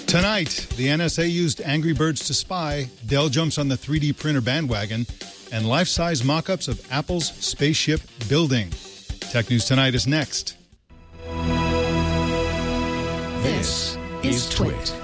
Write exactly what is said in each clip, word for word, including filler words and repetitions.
Tonight, the N S A used Angry Birds to spy, Dell jumps on the three D printer bandwagon, and life-size mock-ups of Apple's spaceship building. Tech News Tonight is next. This is Twit.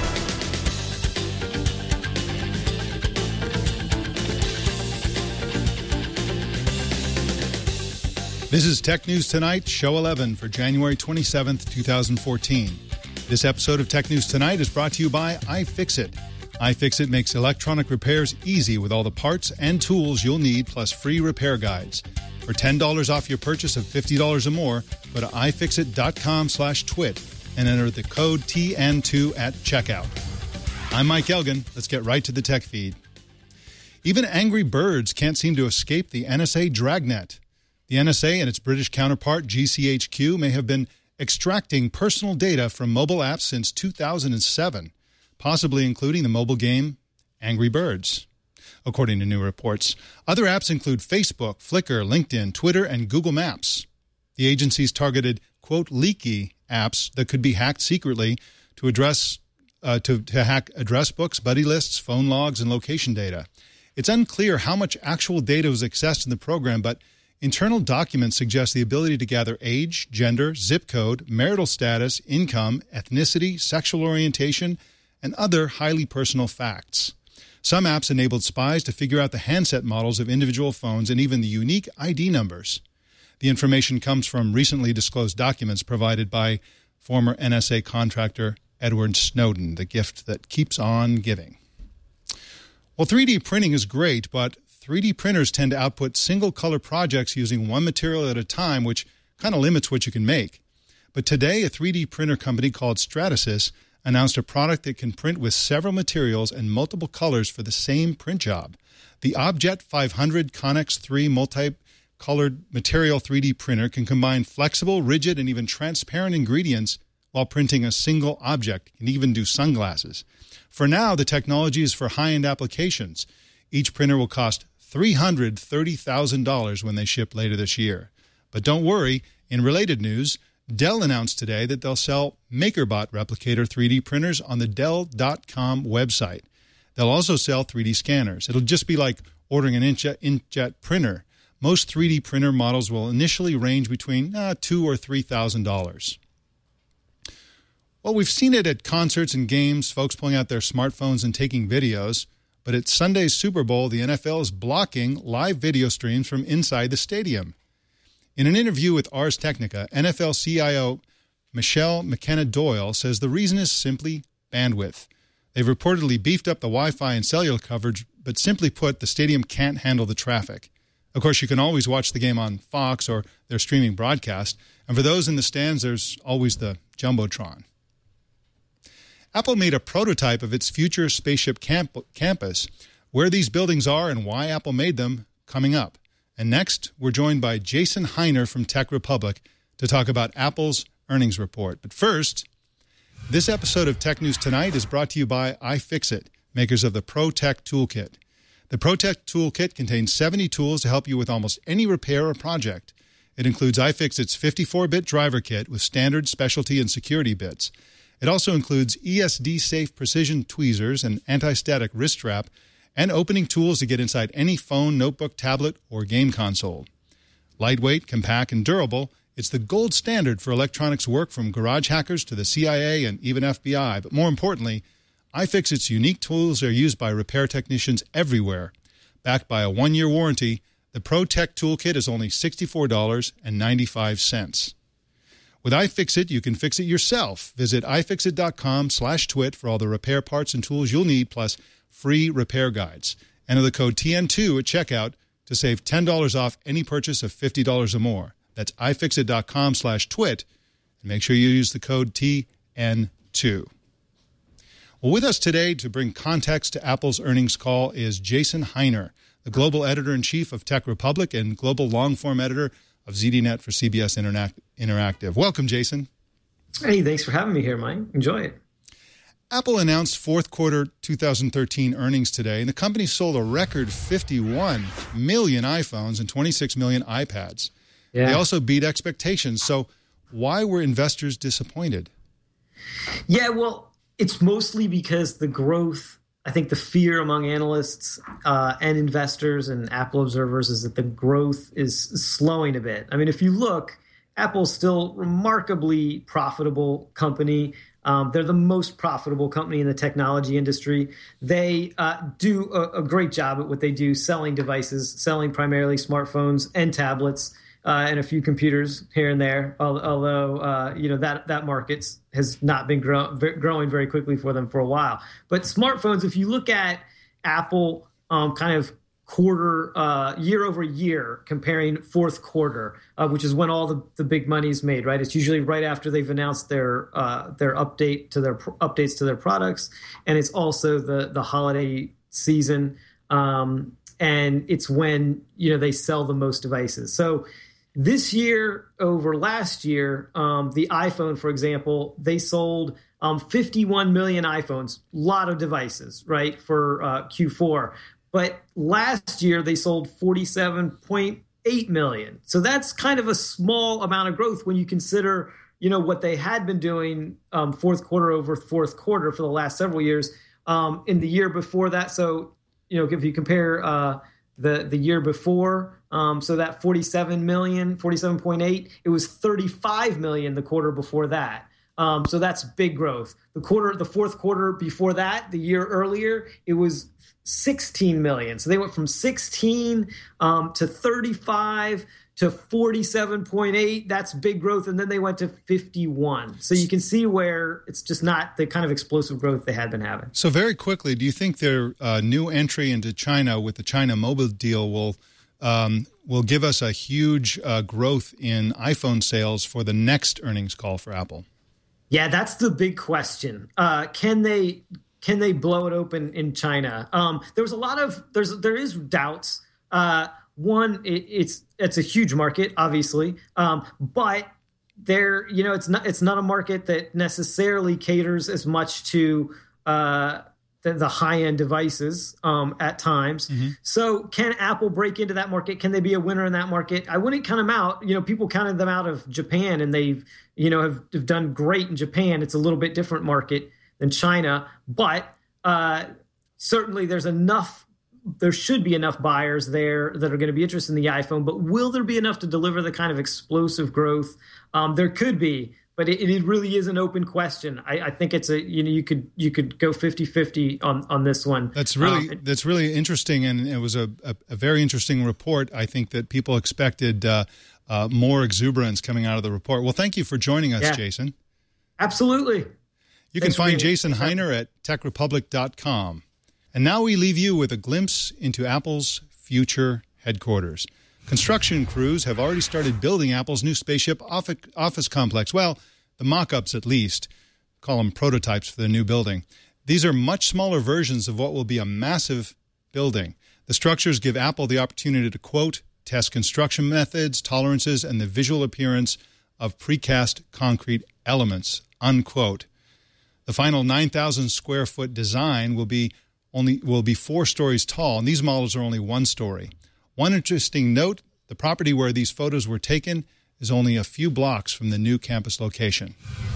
This is Tech News Tonight, Show eleven for January twenty-seventh, twenty fourteen. This episode of Tech News Tonight is brought to you by iFixit. iFixit makes electronic repairs easy with all the parts and tools you'll need, plus free repair guides. For ten dollars off your purchase of fifty dollars or more, go to ifixit.com slash twit and enter the code T N two at checkout. I'm Mike Elgin. Let's get right to the tech feed. Even Angry Birds can't seem to escape the N S A dragnet. The N S A and its British counterpart, G C H Q, may have been extracting personal data from mobile apps since two thousand seven, possibly including the mobile game Angry Birds, according to new reports. Other apps include Facebook, Flickr, LinkedIn, Twitter, and Google Maps. The agencies targeted, quote, leaky apps that could be hacked secretly to address uh, to, to hack address books, buddy lists, phone logs, and location data. It's unclear how much actual data was accessed in the program, but internal documents suggest the ability to gather age, gender, zip code, marital status, income, ethnicity, sexual orientation, and other highly personal facts. Some apps enabled spies to figure out the handset models of individual phones and even the unique I D numbers. The information comes from recently disclosed documents provided by former N S A contractor Edward Snowden, the gift that keeps on giving. Well, three D printing is great, but three D printers tend to output single-color projects using one material at a time, which kind of limits what you can make. But today, a three D printer company called Stratasys announced a product that can print with several materials and multiple colors for the same print job. The Objet five hundred Connex three multi-colored material three D printer can combine flexible, rigid, and even transparent ingredients while printing a single object. It can even do sunglasses. For now, the technology is for high-end applications. Each printer will cost three hundred thirty thousand dollars when they ship later this year. But don't worry, in related news, Dell announced today that they'll sell MakerBot replicator three D printers on the Dell dot com website. They'll also sell three D scanners. It'll just be like ordering an inkjet, inkjet printer. Most three D printer models will initially range between uh, two thousand dollars or three thousand dollars. Well, we've seen it at concerts and games, folks pulling out their smartphones and taking videos. But at Sunday's Super Bowl, the N F L is blocking live video streams from inside the stadium. In an interview with Ars Technica, N F L C I O Michelle McKenna-Doyle says the reason is simply bandwidth. They've reportedly beefed up the Wi-Fi and cellular coverage, but simply put, the stadium can't handle the traffic. Of course, you can always watch the game on Fox or their streaming broadcast, and for those in the stands, there's always the Jumbotron. Apple made a prototype of its future spaceship camp- campus. Where these buildings are and why Apple made them, coming up. And next, we're joined by Jason Heiner from Tech Republic to talk about Apple's earnings report. But first, this episode of Tech News Tonight is brought to you by iFixit, makers of the ProTech Toolkit. The ProTech Toolkit contains seventy tools to help you with almost any repair or project. It includes iFixit's fifty-four bit driver kit with standard, specialty, and security bits. It also includes E S D-safe precision tweezers, an anti-static wrist strap, and opening tools to get inside any phone, notebook, tablet, or game console. Lightweight, compact, and durable, it's the gold standard for electronics work from garage hackers to the C I A and even F B I. But more importantly, iFixit's unique tools are used by repair technicians everywhere. Backed by a one-year warranty, the ProTech Toolkit is only sixty-four dollars and ninety-five cents. With iFixit, you can fix it yourself. Visit ifixit.com slash twit for all the repair parts and tools you'll need, plus free repair guides. Enter the code T N two at checkout to save ten dollars off any purchase of fifty dollars or more. That's ifixit.com slash twit. And make sure you use the code T N two. Well, with us today to bring context to Apple's earnings call is Jason Heiner, the global editor-in-chief of Tech Republic and global long-form editor of Z D Net for C B S Interact- Interactive. Welcome, Jason. Hey, thanks for having me here, Mike. Enjoy it. Apple announced fourth quarter two thousand thirteen earnings today, and the company sold a record fifty-one million iPhones and twenty-six million iPads. Yeah. They also beat expectations. So why were investors disappointed? Yeah, well, it's mostly because the growth, I think the fear among analysts uh, and investors and Apple observers is that the growth is slowing a bit. I mean, if you look, Apple's still a remarkably profitable company. Um, they're the most profitable company in the technology industry. They uh, do a, a great job at what they do, selling devices, selling primarily smartphones and tablets, uh, and a few computers here and there. Although uh, you know that that market has not been grow- growing very quickly for them for a while. But smartphones, if you look at Apple, um, kind of quarter uh, year over year, comparing fourth quarter, uh, which is when all the, the big money is made, right? It's usually right after they've announced their uh, their update to their pr- updates to their products, and it's also the the holiday season, um, and it's when you know they sell the most devices. So this year over last year, um, the iPhone, for example, they sold um, fifty-one million iPhones, a lot of devices, right, for uh, Q four. But last year they sold forty-seven point eight million. So that's kind of a small amount of growth when you consider, you know, what they had been doing um, fourth quarter over fourth quarter for the last several years. Um, in the year before that, so, you know, if you compare uh, the, the year before, um, so that forty-seven million, forty-seven point eight, it was thirty-five million the quarter before that. Um, so that's big growth. The quarter, the fourth quarter before that, the year earlier, it was sixteen million. So they went from sixteen um, to thirty-five to forty-seven point eight. That's big growth. And then they went to fifty-one. So you can see where it's just not the kind of explosive growth they had been having. So very quickly, do you think their uh, new entry into China with the China Mobile deal will um, will give us a huge uh, growth in iPhone sales for the next earnings call for Apple? Yeah, that's the big question. Uh, can they can they blow it open in China? Um, there was a lot of there's there is doubts. Uh, one, it, it's it's a huge market, obviously, um, but there you know it's not it's not a market that necessarily caters as much to uh, the, the high end devices um, at times. Mm-hmm. So, can Apple break into that market? Can they be a winner in that market? I wouldn't count them out. You know, people counted them out of Japan, and they've you know have, have done great in Japan. It's a little bit different market than China, but uh, certainly there's enough. There should be enough buyers there that are going to be interested in the iPhone. But will there be enough to deliver the kind of explosive growth? Um, there could be. But it, it really is an open question. I, I think it's a you know you could you could go fifty-fifty on, on this one. That's really um, that's really interesting, and it was a, a, a very interesting report. I think that people expected uh, uh, more exuberance coming out of the report. Well, thank you for joining us, yeah. Jason. Absolutely. You Thanks can find Jason Heiner at tech republic dot com. And now we leave you with a glimpse into Apple's future headquarters. Construction crews have already started building Apple's new spaceship office complex. Well, the mock-ups at least. Call them prototypes for the new building. These are much smaller versions of what will be a massive building. The structures give Apple the opportunity to, quote, test construction methods, tolerances, and the visual appearance of precast concrete elements, unquote. The final nine thousand square foot design will be only will be four stories tall, and these models are only one story. One interesting note, the property where these photos were taken is only a few blocks from the new campus location.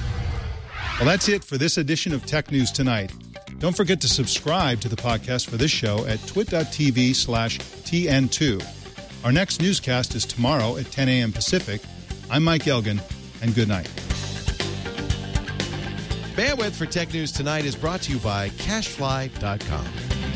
Well, that's it for this edition of Tech News Tonight. Don't forget to subscribe to the podcast for this show at twit.tv slash TN2. Our next newscast is tomorrow at ten a.m. Pacific. I'm Mike Elgin, and good night. Bandwidth for Tech News Tonight is brought to you by Cashfly dot com.